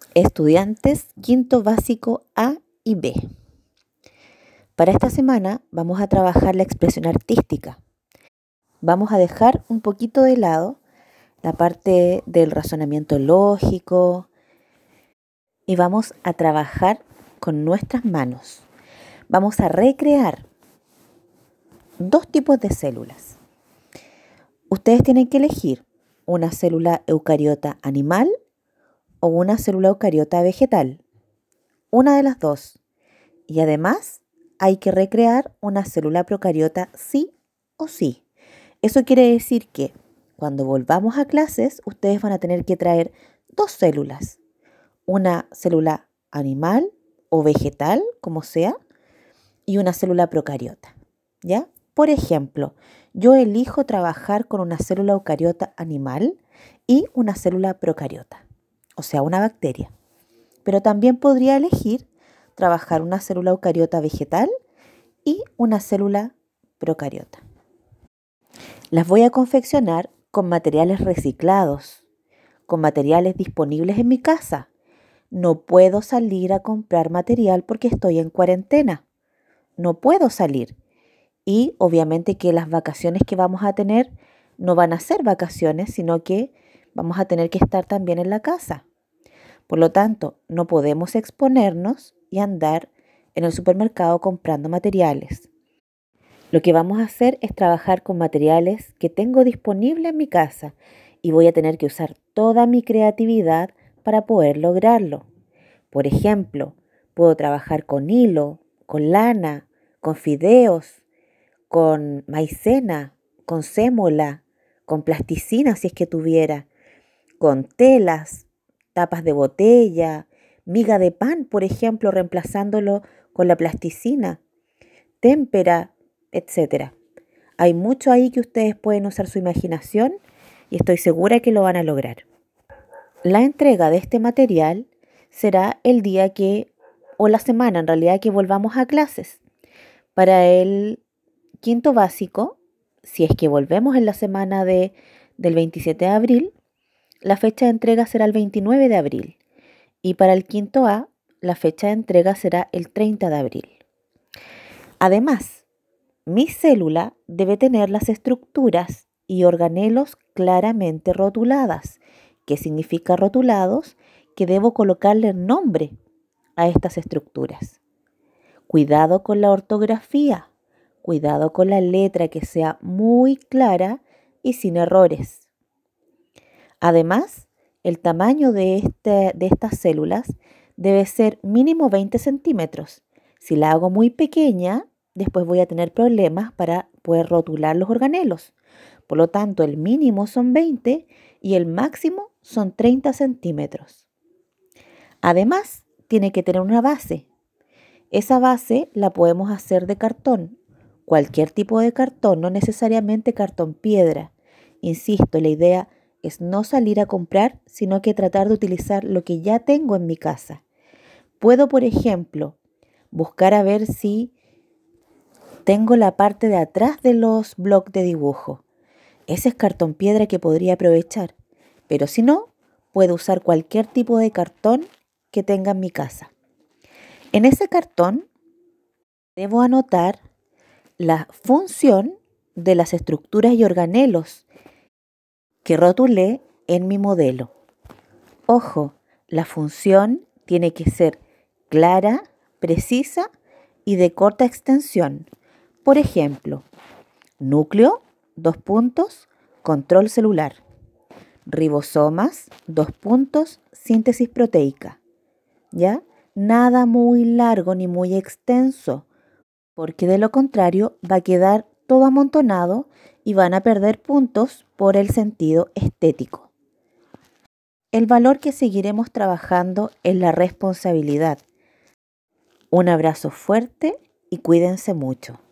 Estudiantes quinto básico A y B. Para esta semana vamos a trabajar la expresión artística. Vamos a dejar un poquito de lado la parte del razonamiento lógico y vamos a trabajar con nuestras manos. Vamos a recrear dos tipos de células. Ustedes tienen que elegir una célula eucariota animal o una célula eucariota vegetal. Una de las dos. Y además hay que recrear una célula procariota sí o sí. Eso quiere decir que cuando volvamos a clases, ustedes van a tener que traer dos células. Una célula animal o vegetal, como sea, y una célula procariota. ¿Ya? Por ejemplo, yo elijo trabajar con una célula eucariota animal y una célula procariota, o sea, una bacteria. Pero también podría elegir trabajar una célula eucariota vegetal y una célula procariota. Las voy a confeccionar con materiales reciclados, con materiales disponibles en mi casa. No puedo salir a comprar material porque estoy en cuarentena. No puedo salir. Y obviamente que las vacaciones que vamos a tener no van a ser vacaciones, sino que vamos a tener que estar también en la casa. Por lo tanto, no podemos exponernos y andar en el supermercado comprando materiales. Lo que vamos a hacer es trabajar con materiales que tengo disponible en mi casa y voy a tener que usar toda mi creatividad para poder lograrlo. Por ejemplo, puedo trabajar con hilo, con lana, con fideos, con maicena, con sémola, con plasticina si es que tuviera, con telas, tapas de botella, miga de pan, por ejemplo, reemplazándolo con la plasticina, témpera, etc. Hay mucho ahí que ustedes pueden usar su imaginación y estoy segura que lo van a lograr. La entrega de este material será el día o la semana en realidad que volvamos a clases. Para el quinto básico, si es que volvemos en la semana del 27 de abril, la fecha de entrega será el 29 de abril. Y para el quinto A, la fecha de entrega será el 30 de abril. Además, mi célula debe tener las estructuras y organelos claramente rotuladas. ¿Qué significa rotulados? Que debo colocarle nombre a estas estructuras. Cuidado con la ortografía, cuidado con la letra que sea muy clara y sin errores. Además, el tamaño de estas células debe ser mínimo 20 centímetros. Si la hago muy pequeña, después voy a tener problemas para poder rotular los organelos. Por lo tanto, el mínimo son 20 y el máximo son 30 centímetros. Además, tiene que tener una base. Esa base la podemos hacer de cartón. Cualquier tipo de cartón, no necesariamente cartón piedra. Insisto, la idea es no salir a comprar, sino que tratar de utilizar lo que ya tengo en mi casa. Puedo, por ejemplo, buscar a ver si tengo la parte de atrás de los blocs de dibujo. Ese es cartón piedra que podría aprovechar, pero si no, puedo usar cualquier tipo de cartón que tenga en mi casa. En ese cartón debo anotar la función de las estructuras y organelos que rotulé en mi modelo. Ojo, la función tiene que ser clara, precisa y de corta extensión. Por ejemplo, núcleo, control celular. Ribosomas, síntesis proteica. ¿Ya? Nada muy largo ni muy extenso, porque de lo contrario va a quedar todo amontonado y van a perder puntos por el sentido estético. El valor que seguiremos trabajando es la responsabilidad. Un abrazo fuerte y cuídense mucho.